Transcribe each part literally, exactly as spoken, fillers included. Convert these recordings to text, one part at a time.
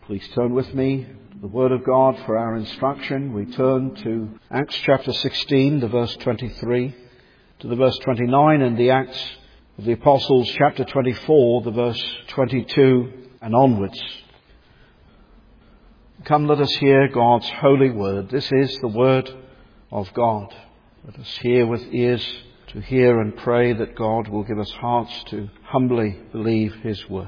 Please turn with me to the Word of God for our instruction. We turn to Acts chapter sixteen, the verse twenty-three, to the verse twenty-nine, and the Acts of the Apostles chapter twenty-four, the verse twenty-two and onwards. Come, let us hear God's holy word. This is the word of God. Let us hear with ears to hear and pray that God will give us hearts to humbly believe His word.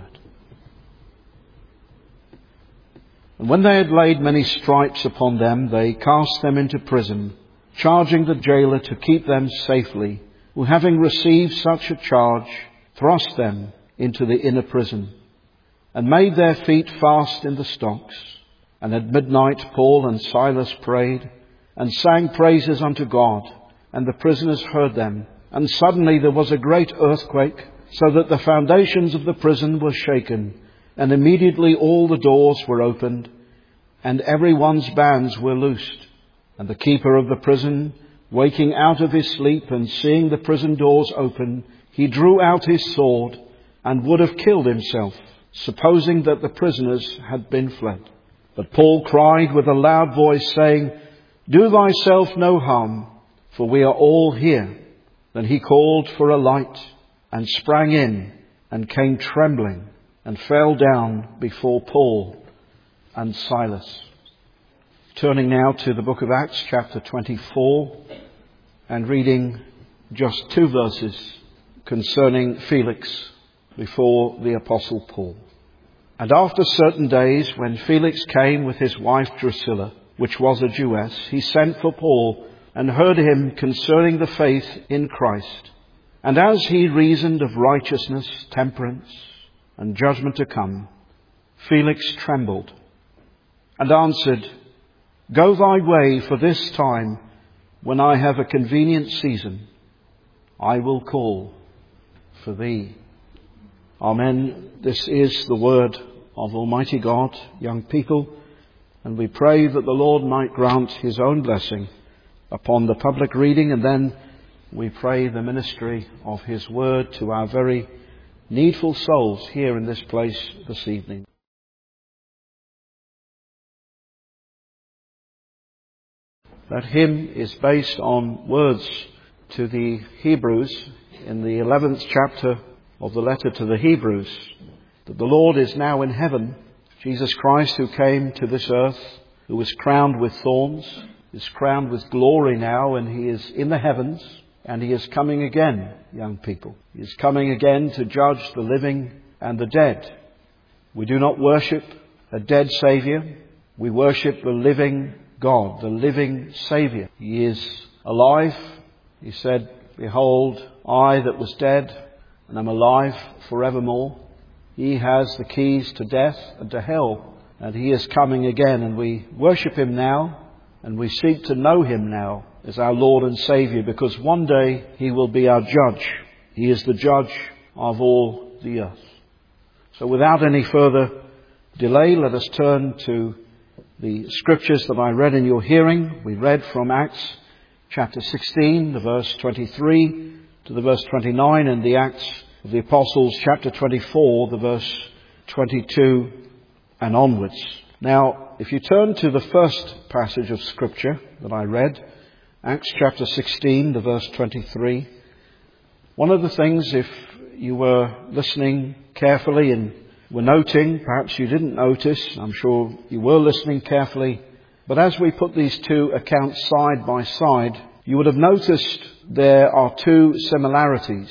And when they had laid many stripes upon them, they cast them into prison, charging the jailer to keep them safely, who, having received such a charge, thrust them into the inner prison, and made their feet fast in the stocks. And at midnight Paul and Silas prayed, and sang praises unto God, and the prisoners heard them. And suddenly there was a great earthquake, so that the foundations of the prison were shaken, and immediately all the doors were opened, and every one's bands were loosed. And the keeper of the prison, waking out of his sleep and seeing the prison doors open, he drew out his sword and would have killed himself, supposing that the prisoners had been fled. But Paul cried with a loud voice, saying, Do thyself no harm, for we are all here. Then he called for a light, and sprang in, and came trembling, and fell down before Paul and Silas. Turning now to the book of Acts, chapter twenty-four, and reading just two verses concerning Felix before the Apostle Paul. And after certain days, when Felix came with his wife Drusilla, which was a Jewess, he sent for Paul, and heard him concerning the faith in Christ. And as he reasoned of righteousness, temperance, and judgment to come, Felix trembled, and answered, Go thy way, for this time, when I have a convenient season, I will call for thee. Amen. This is the word of Almighty God, young people, and we pray that the Lord might grant His own blessing upon the public reading, and then we pray the ministry of His word to our very needful souls here in this place this evening. That hymn is based on words to the Hebrews in the eleventh chapter of the letter to the Hebrews, that the Lord is now in heaven. Jesus Christ, who came to this earth, who was crowned with thorns, is crowned with glory now, and He is in the heavens, and He is coming again, young people. He is coming again to judge the living and the dead. We do not worship a dead Saviour. We worship the living God, the living Saviour. He is alive. He said, Behold, I that was dead, and am alive forevermore. He has the keys to death and to hell, and He is coming again, and we worship Him now, and we seek to know Him now as our Lord and Saviour, because one day He will be our judge. He is the judge of all the earth. So without any further delay, let us turn to the scriptures that I read in your hearing. We read from Acts chapter sixteen, the verse twenty-three to the verse twenty-nine, and the Acts of the Apostles chapter twenty-four, the verse twenty-two and onwards. Now, if you turn to the first passage of Scripture that I read, Acts chapter sixteen, the verse twenty-three, one of the things, if you were listening carefully and were noting, perhaps you didn't notice, I'm sure you were listening carefully, but as we put these two accounts side by side, you would have noticed there are two similarities.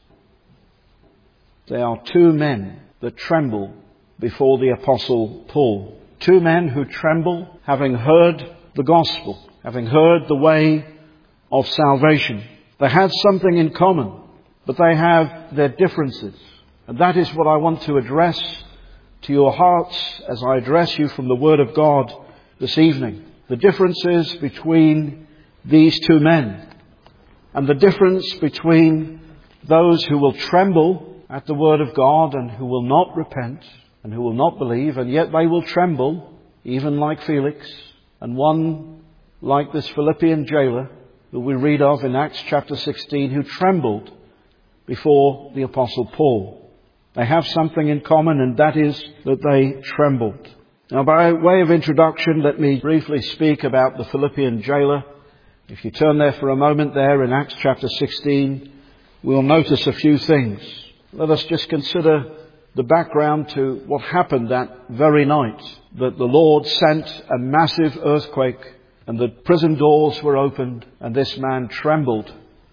There are two men that tremble before the Apostle Paul. Two men who tremble having heard the gospel, having heard the way of salvation. They have something in common, but they have their differences. And that is what I want to address to your hearts as I address you from the Word of God this evening. The differences between these two men, and the difference between those who will tremble at the Word of God and who will not repent and who will not believe, and yet they will tremble, even like Felix, and one like this Philippian jailer who we read of in Acts chapter sixteen, who trembled before the Apostle Paul. They have something in common, and that is that they trembled. Now, by way of introduction, let me briefly speak about the Philippian jailer. If you turn there for a moment there in Acts chapter sixteen, we'll notice a few things. Let us just consider the background to what happened that very night, that the Lord sent a massive earthquake and the prison doors were opened and this man trembled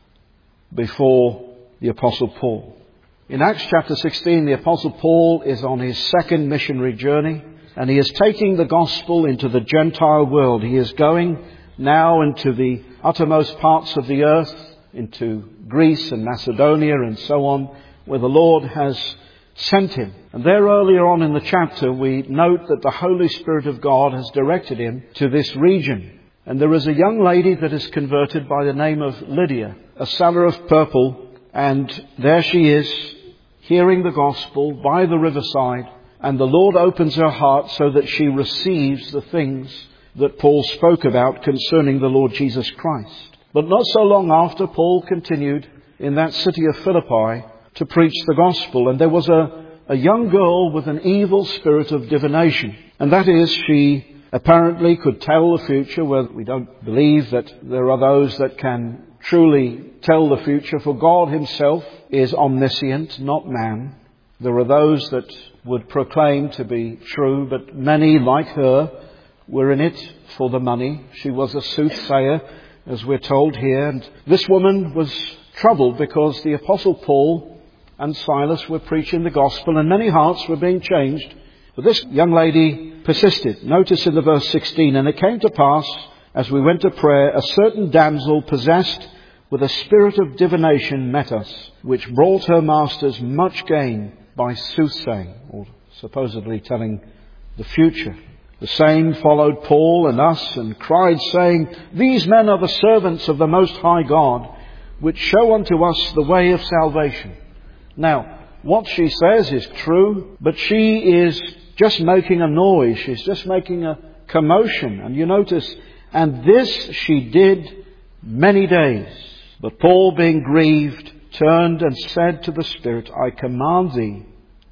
before the Apostle Paul. In Acts chapter sixteen, the Apostle Paul is on his second missionary journey and he is taking the gospel into the Gentile world. He is going now into the uttermost parts of the earth, into Greece and Macedonia and so on, where the Lord has sent him. And there earlier on in the chapter we note that the Holy Spirit of God has directed him to this region. And there is a young lady that is converted by the name of Lydia, a seller of purple, and there she is hearing the gospel by the riverside, and the Lord opens her heart so that she receives the things that Paul spoke about concerning the Lord Jesus Christ. But not so long after, Paul continued in that city of Philippi to preach the gospel. And there was a, a young girl with an evil spirit of divination. And that is, she apparently could tell the future, where we don't believe that there are those that can truly tell the future, for God himself is omniscient, not man. There are those that would proclaim to be true, but many, like her, were in it for the money. She was a soothsayer, as we're told here. And this woman was troubled because the Apostle Paul and Silas were preaching the gospel and many hearts were being changed. But this young lady persisted. Notice in the verse sixteen, and it came to pass, as we went to prayer, a certain damsel possessed with a spirit of divination met us, which brought her masters much gain by soothsaying, or supposedly telling the future. The same followed Paul and us and cried, saying, These men are the servants of the Most High God, which show unto us the way of salvation. Now, what she says is true, but she is just making a noise. She's just making a commotion. And you notice, and this she did many days. But Paul, being grieved, turned and said to the Spirit, I command thee,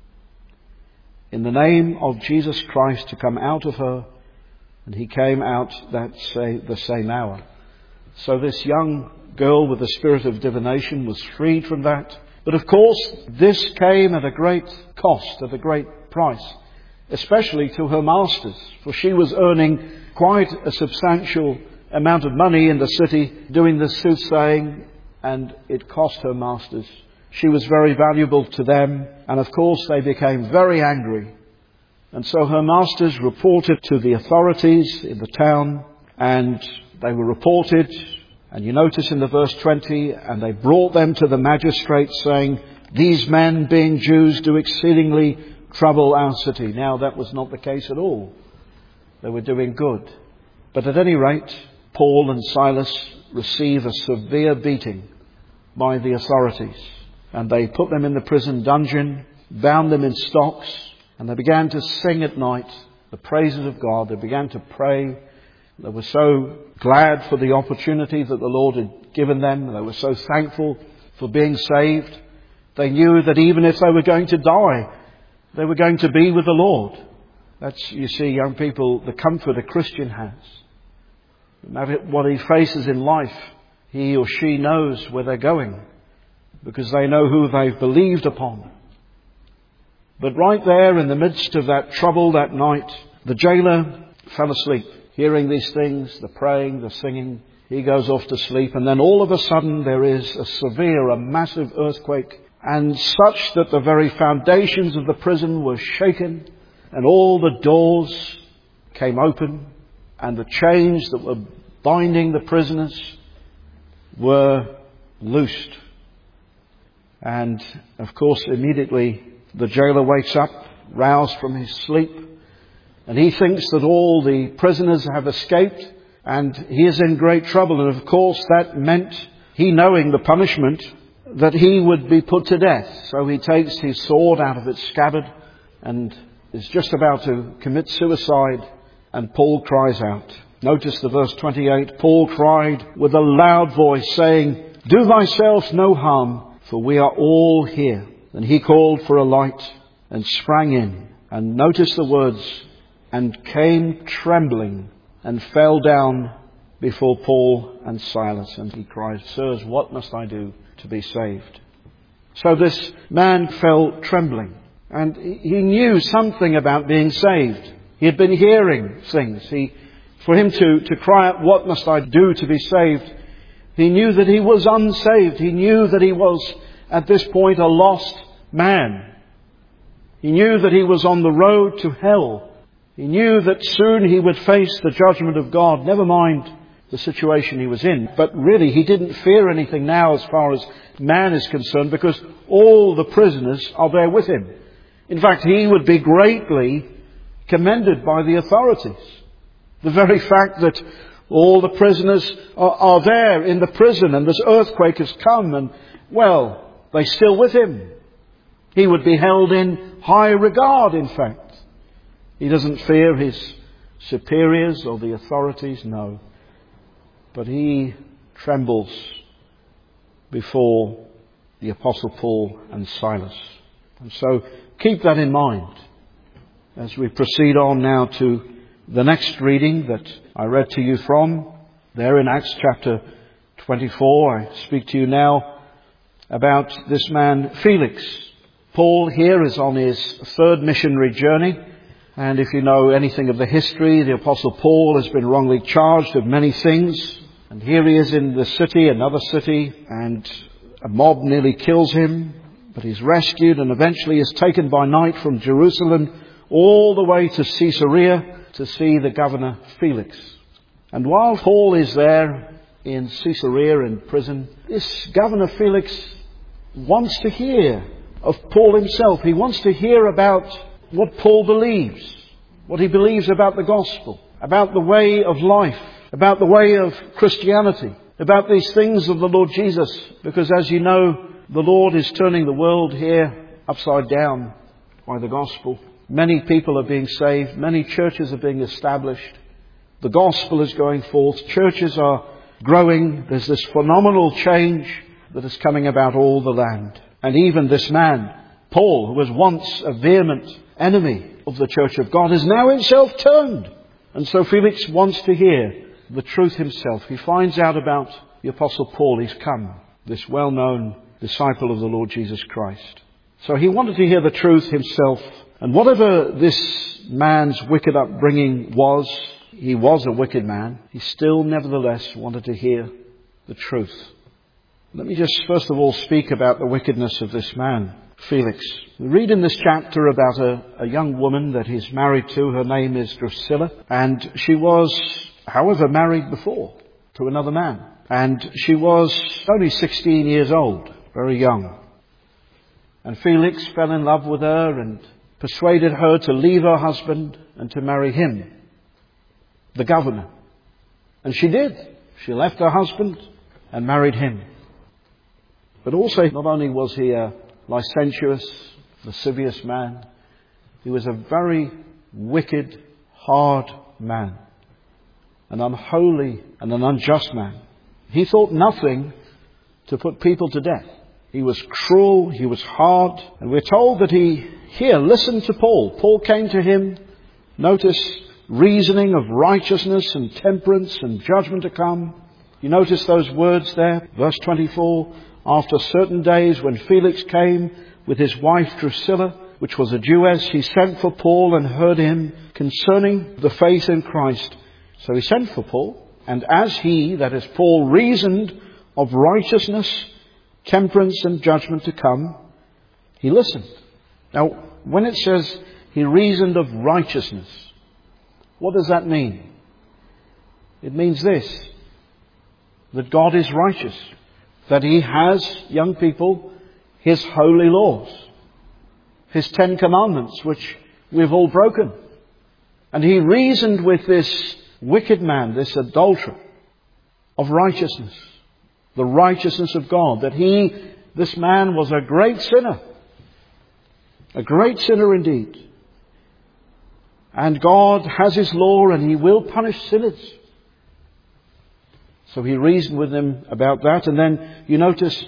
in the name of Jesus Christ, to come out of her. And he came out that say, the same hour. So this young girl with the spirit of divination was freed from that. But of course, this came at a great cost, at a great price, especially to her masters, for she was earning quite a substantial amount of money in the city doing this soothsaying, and it cost her masters. She was very valuable to them, and of course they became very angry. And so her masters reported to the authorities in the town, and they were reported, and you notice in the verse twenty, and they brought them to the magistrates, saying, These men, being Jews, do exceedingly trouble our city. Now that was not the case at all. They were doing good. But at any rate, Paul and Silas receive a severe beating by the authorities. And they put them in the prison dungeon, bound them in stocks, and they began to sing at night the praises of God. They began to pray. They were so glad for the opportunity that the Lord had given them. They were so thankful for being saved. They knew that even if they were going to die, they were going to be with the Lord. That's, you see, young people, the comfort a Christian has. No matter what he faces in life, he or she knows where they're going, because they know who they've believed upon. But right there in the midst of that trouble that night, the jailer fell asleep. Hearing these things, the praying, the singing, he goes off to sleep. And then all of a sudden there is a severe, a massive earthquake, and such that the very foundations of the prison were shaken, and all the doors came open, and the chains that were binding the prisoners were loosed. And of course, immediately the jailer wakes up, roused from his sleep, and he thinks that all the prisoners have escaped, and he is in great trouble. And of course, that meant, he knowing the punishment, that he would be put to death. So he takes his sword out of its scabbard and is just about to commit suicide, and Paul cries out. Notice the verse twenty-eight. Paul cried with a loud voice, saying, Do thyself no harm, for we are all here. Then he called for a light and sprang in. And notice the words, and came trembling and fell down before Paul and Silas. And he cried, Sirs, what must I do to be saved? So this man fell trembling, and he knew something about being saved. He had been hearing things. He, for him to, to cry out, what must I do to be saved? He knew that he was unsaved. He knew that he was, at this point, a lost man. He knew that he was on the road to hell. He knew that soon he would face the judgment of God, never mind the situation he was in. But really, he didn't fear anything now as far as man is concerned, because all the prisoners are there with him. In fact, he would be greatly commended by the authorities. The very fact that all the prisoners are, are there in the prison and this earthquake has come and, well, they're still with him. He would be held in high regard, in fact. He doesn't fear his superiors or the authorities, no. But he trembles before the Apostle Paul and Silas. And so keep that in mind as we proceed on now to the next reading that I read to you from. There in Acts chapter twenty-four, I speak to you now about this man Felix. Paul here is on his third missionary journey. And if you know anything of the history, the Apostle Paul has been wrongly charged of many things. And here he is in the city, another city, and a mob nearly kills him. But he's rescued and eventually is taken by night from Jerusalem all the way to Caesarea to see the governor Felix. And while Paul is there in Caesarea in prison, this governor Felix wants to hear of Paul himself. He wants to hear about what Paul believes, what he believes about the gospel, about the way of life, about the way of Christianity, about these things of the Lord Jesus. Because as you know, the Lord is turning the world here upside down by the gospel. Many people are being saved. Many churches are being established. The gospel is going forth. Churches are growing. There's this phenomenal change that is coming about all the land. And even this man, Paul, who was once a vehement enemy of the church of God, is now himself turned. And so Felix wants to hear the truth himself. He finds out about the Apostle Paul. He's come, this well-known disciple of the Lord Jesus Christ. So he wanted to hear the truth himself. And whatever this man's wicked upbringing was, he was a wicked man, he still nevertheless wanted to hear the truth. Let me just first of all speak about the wickedness of this man, Felix. We read in this chapter about a, a young woman that he's married to. Her name is Drusilla. And she was, however, married before to another man. And she was only sixteen years old, very young. And Felix fell in love with her and persuaded her to leave her husband and to marry him, the governor. And she did. She left her husband and married him. But also, not only was he a licentious, lascivious man, he was a very wicked, hard man, an unholy and an unjust man. He thought nothing to put people to death. He was cruel, he was hard, and we're told that he, here, listened to Paul. Paul came to him, notice, reasoning of righteousness and temperance and judgment to come. You notice those words there, verse twenty-four, after certain days when Felix came with his wife Drusilla, which was a Jewess, he sent for Paul and heard him concerning the faith in Christ. So he sent for Paul, and as he, that is Paul, reasoned of righteousness, temperance and judgment to come, he listened. Now, when it says he reasoned of righteousness, what does that mean? It means this, that God is righteous, that he has, young people, his holy laws, his Ten Commandments, which we've all broken. And he reasoned with this wicked man, this adulterer, of righteousness, the righteousness of God, that he, this man, was a great sinner, a great sinner indeed. And God has his law and he will punish sinners. So he reasoned with him about that. And then you notice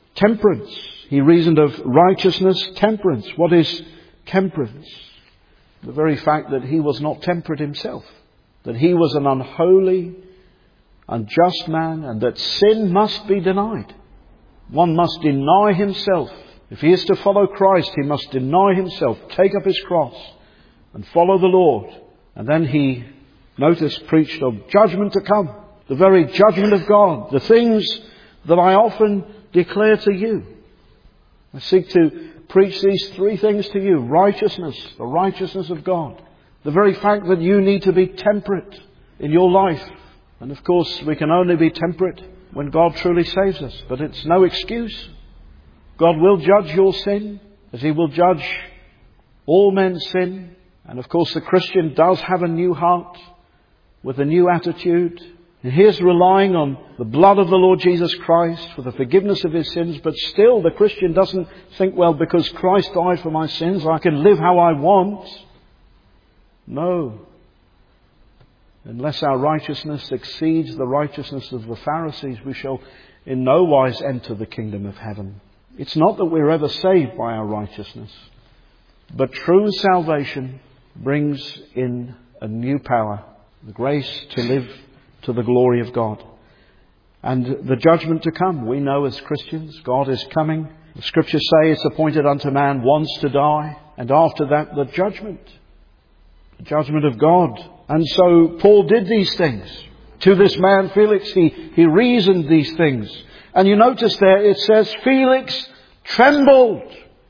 temperance. He reasoned of righteousness, temperance. What is temperance? The very fact that he was not temperate himself, that he was an unholy, unjust man, and that sin must be denied. One must deny himself. If he is to follow Christ, he must deny himself, take up his cross, and follow the Lord. And then he, notice, preached of judgment to come, the very judgment of God, the things that I often declare to you. I seek to preach these three things to you. Righteousness, the righteousness of God. The very fact that you need to be temperate in your life. And of course, we can only be temperate when God truly saves us. But it's no excuse. God will judge your sin, as he will judge all men's sin. And of course, the Christian does have a new heart with a new attitude. And he is relying on the blood of the Lord Jesus Christ for the forgiveness of his sins. But still, the Christian doesn't think, well, because Christ died for my sins, I can live how I want. No. Unless our righteousness exceeds the righteousness of the Pharisees, we shall in no wise enter the kingdom of heaven. It's not that we're ever saved by our righteousness, but true salvation brings in a new power, the grace to live to the glory of God. And the judgment to come, we know as Christians, God is coming. The Scriptures say it's appointed unto man once to die, and after that the judgment. The judgment of God. And so Paul did these things. To this man Felix, he, he reasoned these things. And you notice there it says Felix trembled.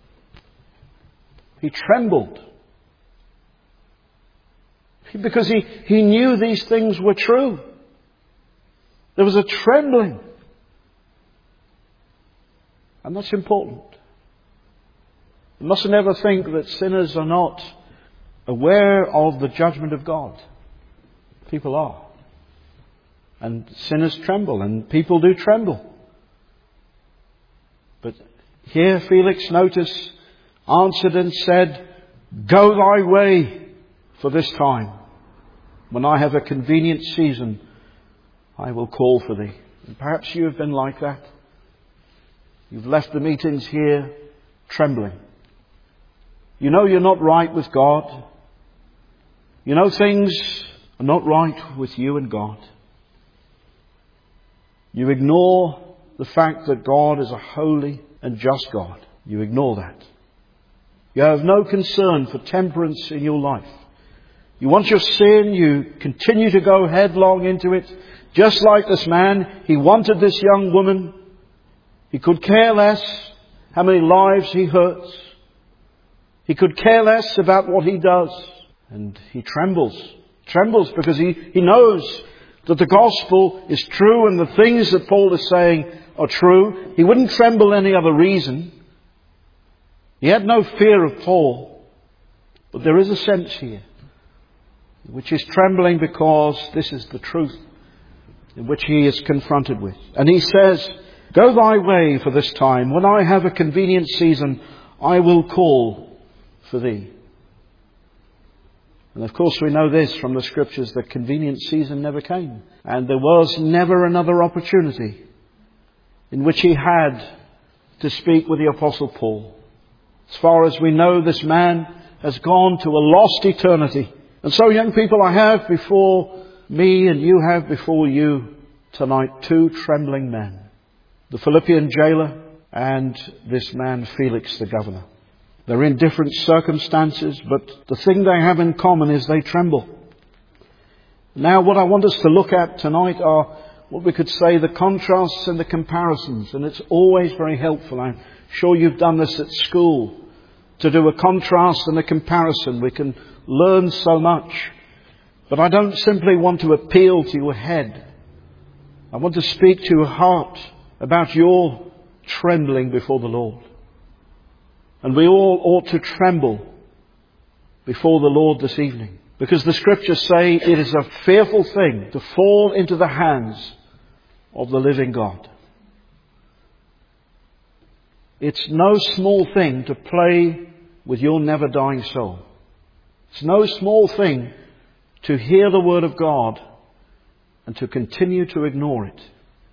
He trembled. Because he, he knew these things were true. There was a trembling. And that's important. You mustn't ever think that sinners are not aware of the judgment of God. People are. And sinners tremble, and people do tremble. But here Felix, notice, answered and said, "Go thy way for this time. When I have a convenient season, I will call for thee." And perhaps you have been like that. You've left the meetings here trembling. You know you're not right with God. You know things are not right with you and God. You ignore the fact that God is a holy and just God. You ignore that. You have no concern for temperance in your life. You want your sin, you continue to go headlong into it. Just like this man, he wanted this young woman. He could care less how many lives he hurts. He could care less about what he does. And he trembles. Trembles because he, he knows that the gospel is true and the things that Paul is saying are true. He wouldn't tremble any other reason. He had no fear of Paul. But there is a sense here which is trembling because this is the truth in which he is confronted with. And he says, "Go thy way for this time. When I have a convenient season, I will call for thee." And of course we know this from the Scriptures, that convenient season never came. And there was never another opportunity in which he had to speak with the Apostle Paul. As far as we know, this man has gone to a lost eternity. And so, young people, I have before me and you have before you tonight two trembling men. The Philippian jailer and this man Felix the governor. They're in different circumstances, but the thing they have in common is they tremble. Now what I want us to look at tonight are what we could say the contrasts and the comparisons. And it's always very helpful. I'm sure you've done this at school, to do a contrast and a comparison. We can learn so much. But I don't simply want to appeal to your head. I want to speak to your heart about your trembling before the Lord. And we all ought to tremble before the Lord this evening. Because the Scriptures say it is a fearful thing to fall into the hands of the living God. It's no small thing to play with your never dying soul. It's no small thing to hear the Word of God and to continue to ignore it.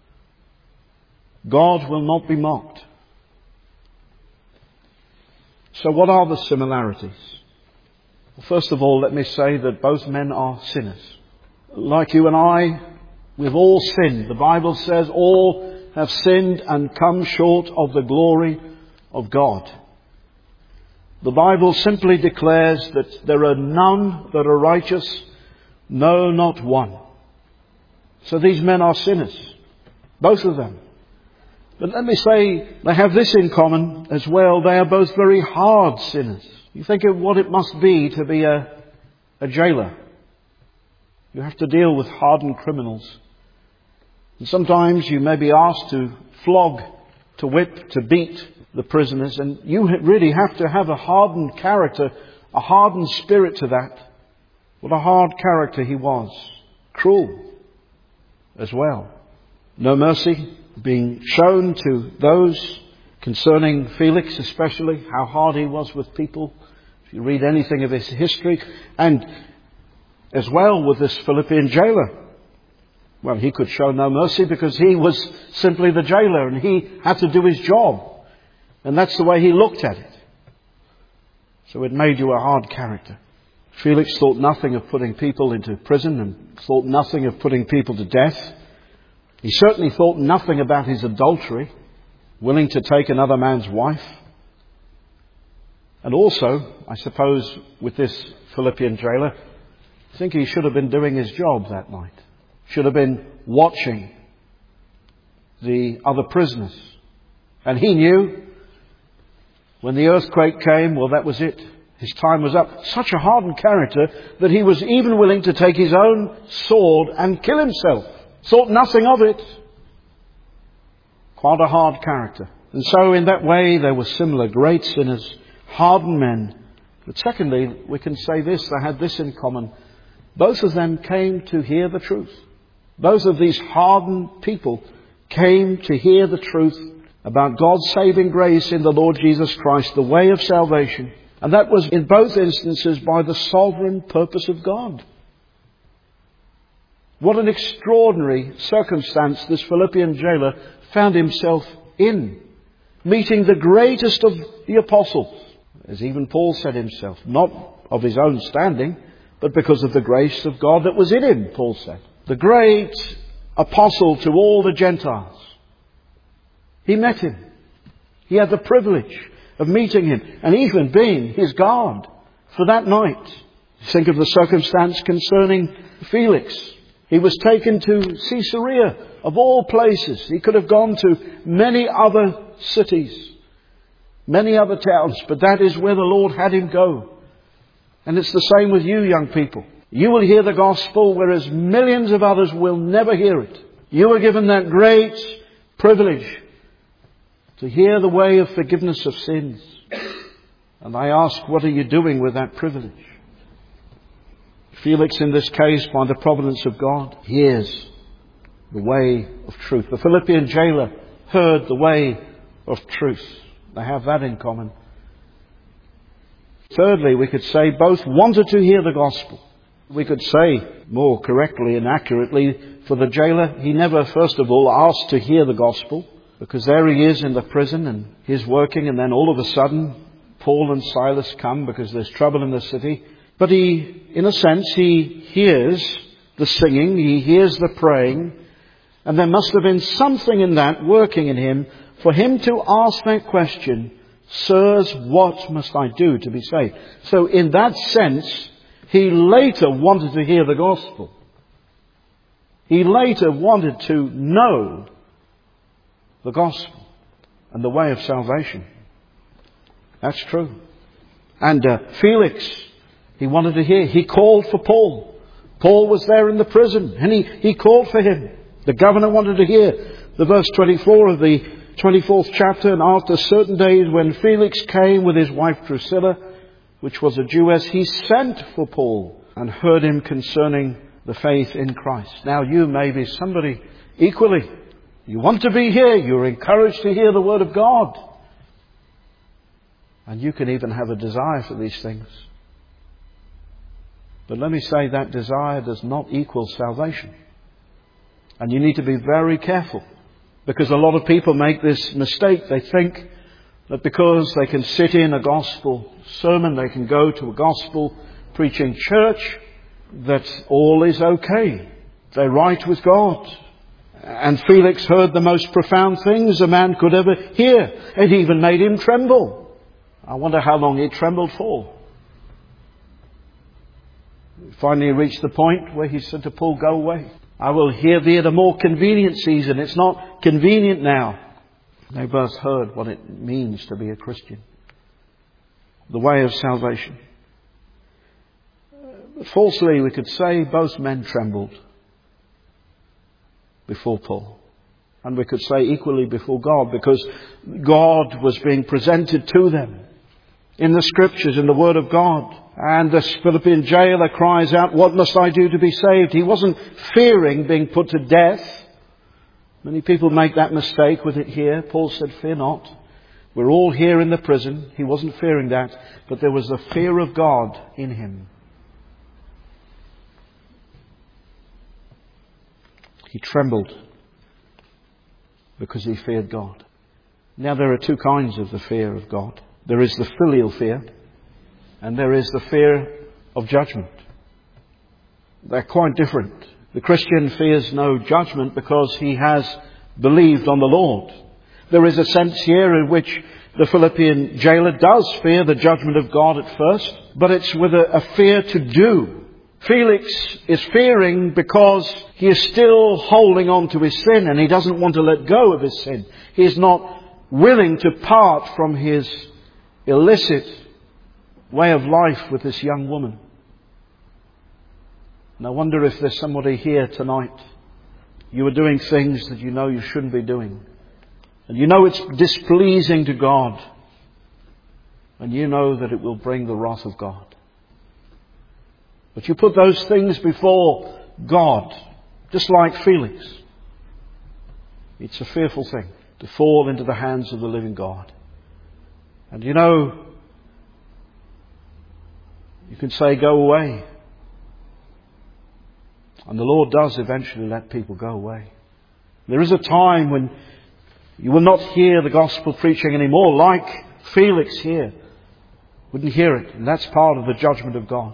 God will not be mocked. So what are the similarities? First of all, let me say that both men are sinners. Like you and I, we've all sinned. The Bible says all have sinned and come short of the glory of God. The Bible simply declares that there are none that are righteous, no, not one. So these men are sinners, both of them. But let me say, they have this in common as well. They are both very hard sinners. You think of what it must be to be a, a jailer. You have to deal with hardened criminals. And sometimes you may be asked to flog, to whip, to beat the prisoners. And you really have to have a hardened character, a hardened spirit to that. What a hard character he was. Cruel as well. No mercy being shown to those concerning Felix, especially how hard he was with people. If you read anything of his history, and as well with this Philippian jailer. Well, he could show no mercy because he was simply the jailer and he had to do his job. And that's the way he looked at it. So it made you a hard character. Felix thought nothing of putting people into prison and thought nothing of putting people to death. He certainly thought nothing about his adultery, willing to take another man's wife. And also, I suppose, with this Philippian jailer, I think he should have been doing his job that night. Should have been watching the other prisoners. And he knew when the earthquake came, well, that was it. His time was up. Such a hardened character that he was even willing to take his own sword and kill himself. Thought nothing of it. Quite a hard character. And so in that way they were similar, great sinners, hardened men. But secondly, we can say this, they had this in common. Both of them came to hear the truth. Both of these hardened people came to hear the truth about God's saving grace in the Lord Jesus Christ, the way of salvation. And that was in both instances by the sovereign purpose of God. What an extraordinary circumstance this Philippian jailer found himself in. Meeting the greatest of the apostles. As even Paul said himself, not of his own standing, but because of the grace of God that was in him, Paul said. The great apostle to all the Gentiles. He met him. He had the privilege of meeting him and even being his guard for that night. Think of the circumstance concerning Felix. He was taken to Caesarea, of all places. He could have gone to many other cities, many other towns, but that is where the Lord had him go. And it's the same with you, young people. You will hear the gospel, whereas millions of others will never hear it. You are given that great privilege to hear the way of forgiveness of sins. And I ask, what are you doing with that privilege? Felix, in this case, by the providence of God, hears the way of truth. The Philippian jailer heard the way of truth. They have that in common. Thirdly, we could say both wanted to hear the gospel. We could say more correctly and accurately for the jailer, he never first of all asked to hear the gospel, because there he is in the prison and he's working, and then all of a sudden Paul and Silas come because there's trouble in the city. But he, in a sense, he hears the singing, he hears the praying, and there must have been something in that working in him for him to ask that question, "Sirs, what must I do to be saved?" So in that sense, he later wanted to hear the gospel. He later wanted to know the gospel and the way of salvation. That's true. And uh, Felix, he wanted to hear. He called for Paul. Paul was there in the prison and he, he called for him. The governor wanted to hear. The verse twenty-four of the twenty-fourth chapter, and after certain days when Felix came with his wife Drusilla, which was a Jewess, he sent for Paul and heard him concerning the faith in Christ. Now you may be somebody equally. You want to be here. You're encouraged to hear the word of God. And you can even have a desire for these things. But let me say, that desire does not equal salvation. And you need to be very careful. Because a lot of people make this mistake. They think that because they can sit in a gospel sermon, they can go to a gospel preaching church that all is okay. They're right with God. And Felix heard the most profound things a man could ever hear. It even made him tremble. I wonder how long he trembled for. Finally reached the point where he said to Paul, "Go away. I will hear thee at a more convenient season." It's not convenient now. They both heard what it means to be a Christian. The way of salvation. Falsely, we could say both men trembled before Paul. And we could say equally before God, because God was being presented to them in the Scriptures, in the Word of God. And the Philippian jailer cries out, "What must I do to be saved?" He wasn't fearing being put to death. Many people make that mistake with it here. Paul said, "Fear not. We're all here in the prison." He wasn't fearing that, but there was the fear of God in him. He trembled because he feared God. Now there are two kinds of the fear of God. There is the filial fear, and there is the fear of judgment. They're quite different. The Christian fears no judgment because he has believed on the Lord. There is a sense here in which the Philippian jailer does fear the judgment of God at first, but it's with a, a fear to do. Felix is fearing because he is still holding on to his sin and he doesn't want to let go of his sin. He is not willing to part from his illicit way of life with this young woman. And I wonder if there's somebody here tonight. You are doing things that you know you shouldn't be doing. And you know it's displeasing to God. And you know that it will bring the wrath of God. But you put those things before God, just like Felix. It's a fearful thing to fall into the hands of the living God. And you know, you can say, "Go away." And the Lord does eventually let people go away. There is a time when you will not hear the gospel preaching anymore, like Felix here. Wouldn't hear it. And that's part of the judgment of God.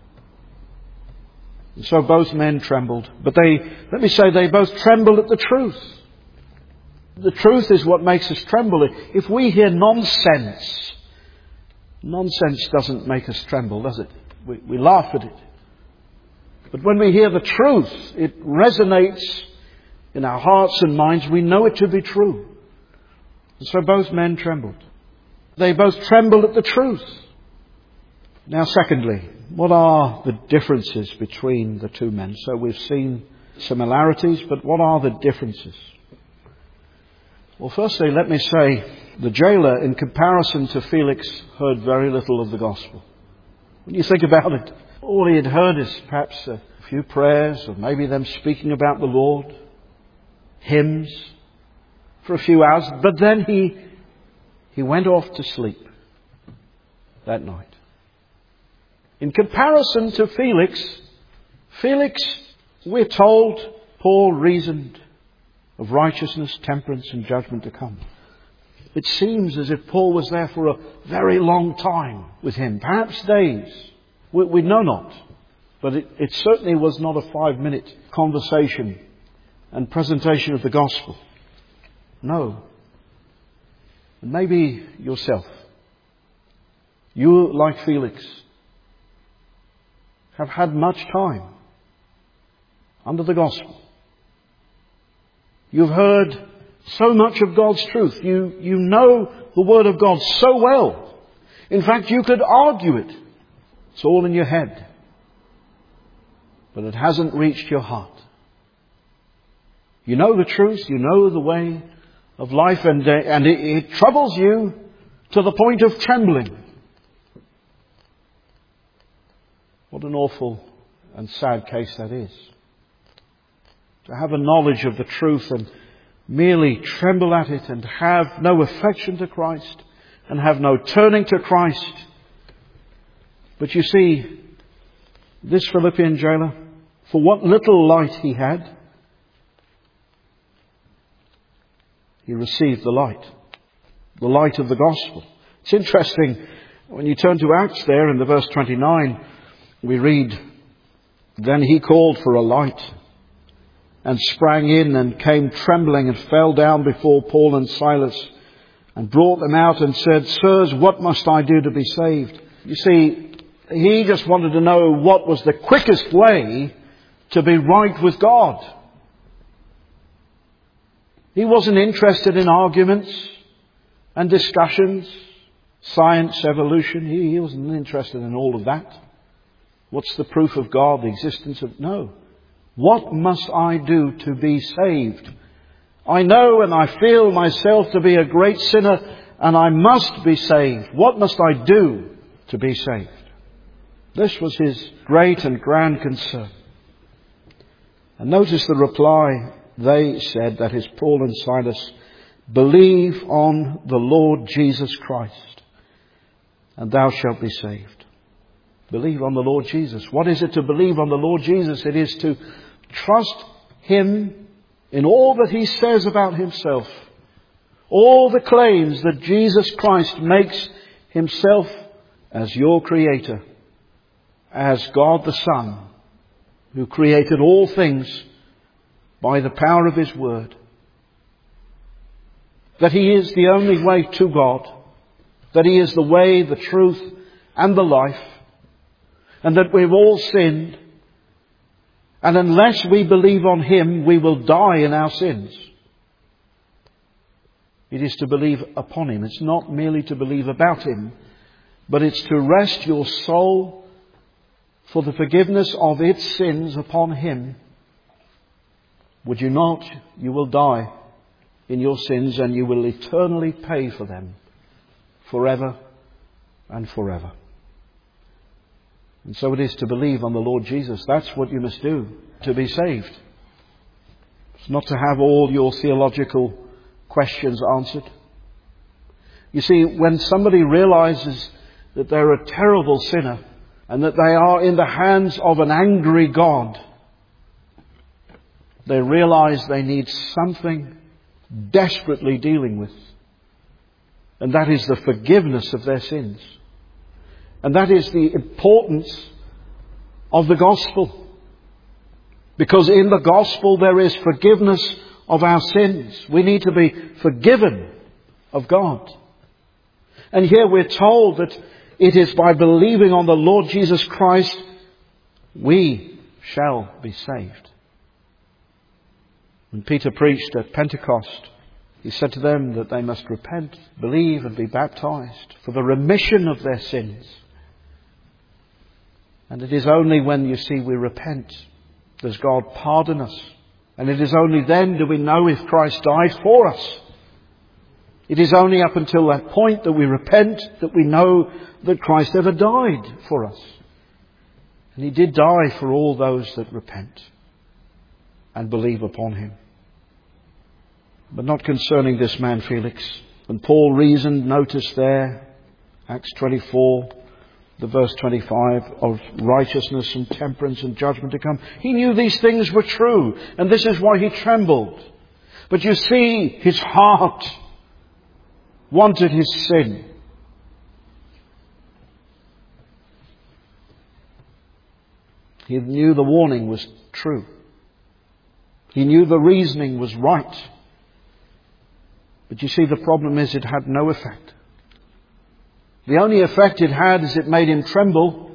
And so both men trembled. But they, let me say, they both trembled at the truth. The truth is what makes us tremble. If we hear nonsense, nonsense doesn't make us tremble, does it? We, we laugh at it. But when we hear the truth, it resonates in our hearts and minds. We know it to be true. And so both men trembled. They both trembled at the truth. Now, secondly, what are the differences between the two men? So we've seen similarities, but what are the differences? Well, firstly, let me say, the jailer, in comparison to Felix, heard very little of the gospel. When you think about it, all he had heard is perhaps a few prayers, or maybe them speaking about the Lord, hymns, for a few hours. But then he, he went off to sleep that night. In comparison to Felix, Felix, we're told, Paul reasoned of righteousness, temperance and judgment to come. It seems as if Paul was there for a very long time with him, perhaps days. We, we know not. But it, it certainly was not a five-minute conversation and presentation of the gospel. No. And maybe yourself. You, like Felix, have had much time under the gospel. You've heard so much of God's truth. You, you know the Word of God so well. In fact, you could argue it. It's all in your head. But it hasn't reached your heart. You know the truth. You know the way of life. And, uh, and it, it troubles you to the point of trembling. What an awful and sad case that is. To have a knowledge of the truth and merely tremble at it and have no affection to Christ and have no turning to Christ. But you see, this Philippian jailer, for what little light he had, he received the light. The light of the gospel. It's interesting, when you turn to Acts there in the verse twenty-nine, We read, then he called for a light and sprang in and came trembling and fell down before Paul and Silas and brought them out and said, sirs, what must I do to be saved? You see, he just wanted to know what was the quickest way to be right with God. He wasn't interested in arguments and discussions, science, evolution. He, he wasn't interested in all of that. What's the proof of God, the existence of... No. What must I do to be saved? I know and I feel myself to be a great sinner and I must be saved. What must I do to be saved? This was his great and grand concern. And notice the reply. They said, that is Paul and Silas, believe on the Lord Jesus Christ and thou shalt be saved. Believe on the Lord Jesus. What is it to believe on the Lord Jesus? It is to trust Him in all that He says about Himself. All the claims that Jesus Christ makes Himself as your Creator, as God the Son, who created all things by the power of His Word. That He is the only way to God. That He is the way, the truth, and the life. And that we've all sinned. And unless we believe on Him, we will die in our sins. It is to believe upon Him. It's not merely to believe about Him, but it's to rest your soul for the forgiveness of its sins upon Him. Would you not? You will die in your sins and you will eternally pay for them forever and forever. And so it is to believe on the Lord Jesus. That's what you must do to be saved. It's not to have all your theological questions answered. You see, when somebody realizes that they're a terrible sinner and that they are in the hands of an angry God, they realize they need something desperately dealing with. And that is the forgiveness of their sins. And that is the importance of the gospel. Because in the gospel there is forgiveness of our sins. We need to be forgiven of God. And here we're told that it is by believing on the Lord Jesus Christ we shall be saved. When Peter preached at Pentecost, he said to them that they must repent, believe and be baptized for the remission of their sins. And it is only when, you see, we repent does God pardon us. And it is only then do we know if Christ died for us. It is only up until that point that we repent that we know that Christ ever died for us. And He did die for all those that repent and believe upon Him. But not concerning this man Felix. And Paul reasoned, notice there, Acts twenty-four, the verse twenty-five, of righteousness and temperance and judgment to come. He knew these things were true, and this is why he trembled. But you see, his heart wanted his sin. He knew the warning was true. He knew the reasoning was right. But you see, the problem is it had no effect. The only effect it had is it made him tremble.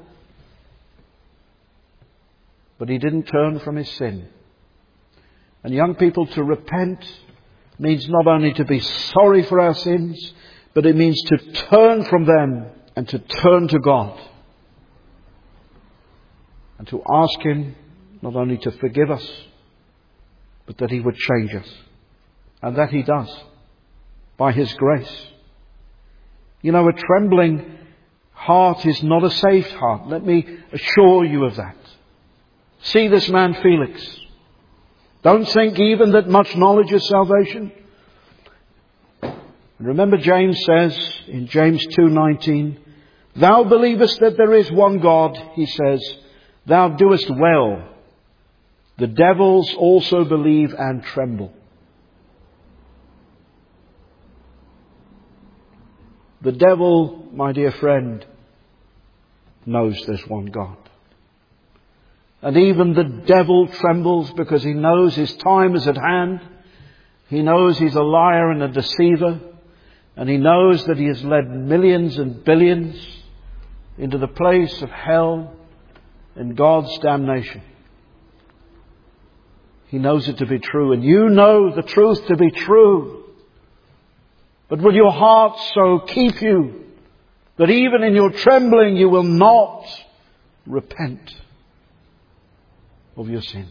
But he didn't turn from his sin. And young people, to repent means not only to be sorry for our sins, but it means to turn from them and to turn to God. And to ask Him not only to forgive us, but that He would change us. And that He does, by His grace. You know, a trembling heart is not a safe heart. Let me assure you of that. See this man Felix. Don't think even that much knowledge is salvation. Remember, James says in James two nineteen, thou believest that there is one God, he says, thou doest well. The devils also believe and tremble. The devil, my dear friend, knows there's one God. And even the devil trembles because he knows his time is at hand. He knows he's a liar and a deceiver. And he knows that he has led millions and billions into the place of hell and God's damnation. He knows it to be true. And you know the truth to be true. But will your heart so keep you that even in your trembling you will not repent of your sins?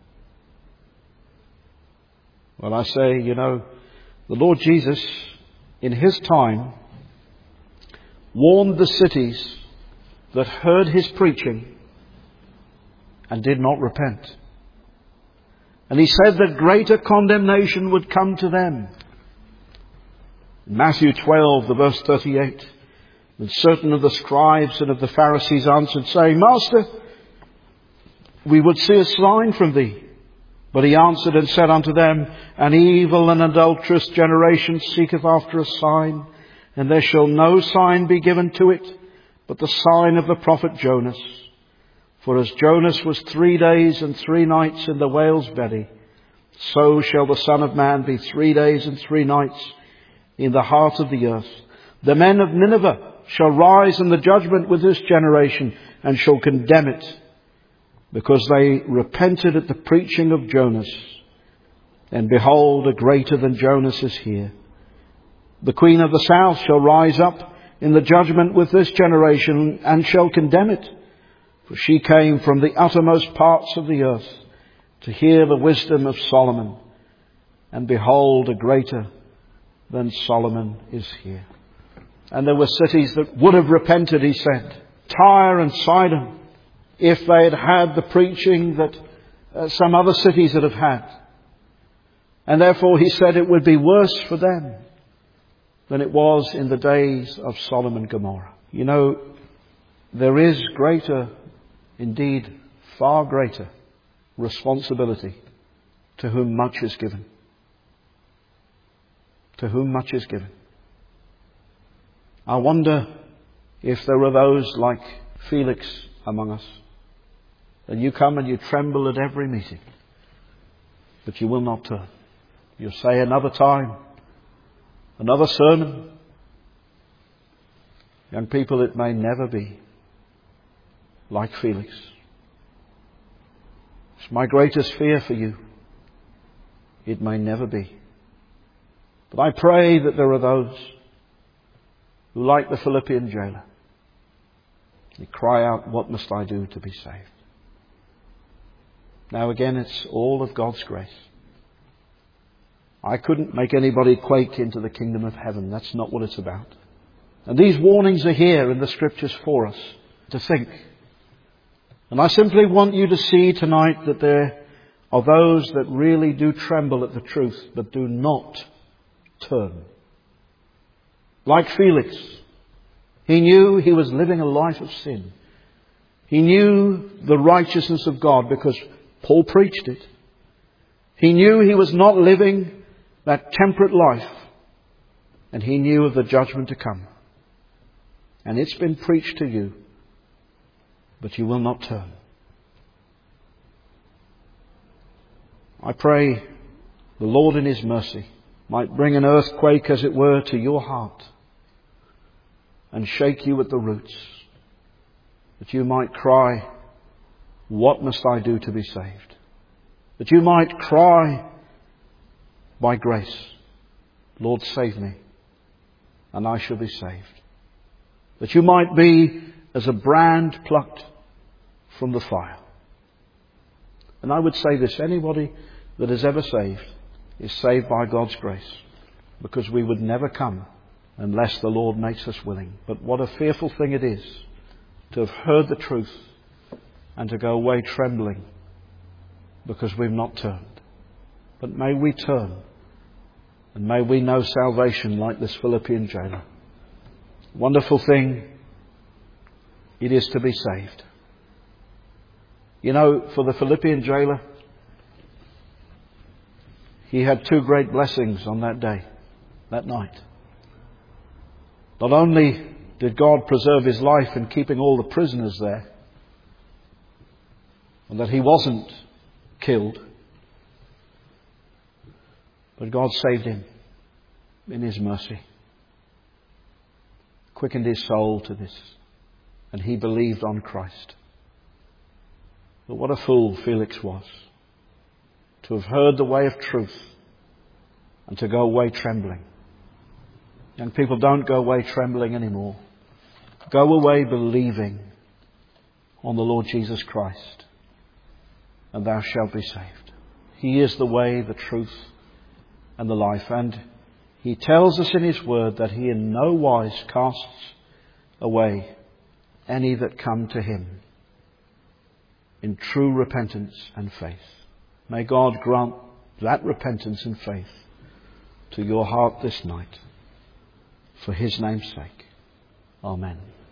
Well, I say, you know, the Lord Jesus, in His time, warned the cities that heard His preaching and did not repent. And He said that greater condemnation would come to them. In Matthew twelve, the verse thirty-eight, and certain of the scribes and of the Pharisees answered, saying, Master, we would see a sign from Thee. But He answered and said unto them, An evil and adulterous generation seeketh after a sign, and there shall no sign be given to it, but the sign of the prophet Jonas. For as Jonas was three days and three nights in the whale's belly, so shall the Son of Man be three days and three nights in the heart of the earth. The men of Nineveh shall rise in the judgment with this generation, and shall condemn it, because they repented at the preaching of Jonas. And behold, a greater than Jonas is here. The queen of the south shall rise up in the judgment with this generation, and shall condemn it. For she came from the uttermost parts of the earth to hear the wisdom of Solomon. And behold, a greater than Solomon is here. And there were cities that would have repented, He said. Tyre and Sidon, if they had had the preaching that uh, some other cities that have had. And therefore He said it would be worse for them than it was in the days of Sodom and Gomorrah. You know, there is greater, indeed far greater, responsibility to whom much is given. To whom much is given. I wonder if there are those like Felix among us. And you come and you tremble at every meeting, but you will not turn. You say another time, another sermon. Young people, it may never be like Felix. It's my greatest fear for you. It may never be. But I pray that there are those who, like the Philippian jailer, they cry out, what must I do to be saved? Now again, it's all of God's grace. I couldn't make anybody quake into the kingdom of heaven. That's not what it's about. And these warnings are here in the Scriptures for us to think. And I simply want you to see tonight that there are those that really do tremble at the truth, but do not turn. Like Felix, he knew he was living a life of sin. He knew the righteousness of God because Paul preached it. He knew he was not living that temperate life, and he knew of the judgment to come. And it's been preached to you, but you will not turn. I pray the Lord in His mercy might bring an earthquake, as it were, to your heart and shake you at the roots, that you might cry, what must I do to be saved? That you might cry by grace, Lord, save me, and I shall be saved. That you might be as a brand plucked from the fire. And I would say this, anybody that is ever saved is saved by God's grace, because we would never come unless the Lord makes us willing. But what a fearful thing it is to have heard the truth and to go away trembling because we've not turned. But may we turn, and may we know salvation like this Philippian jailer. Wonderful thing it is to be saved. You know, for the Philippian jailer, he had two great blessings on that day, that night. Not only did God preserve his life in keeping all the prisoners there, and that he wasn't killed, but God saved him in his mercy, quickened his soul to this, and he believed on Christ. But what a fool Felix was, to have heard the way of truth and to go away trembling. Young people, don't go away trembling anymore. Go away believing on the Lord Jesus Christ, and thou shalt be saved. He is the way, the truth, and the life. And he tells us in his word that he in no wise casts away any that come to him in true repentance and faith. May God grant that repentance and faith to your heart this night, for his name's sake. Amen.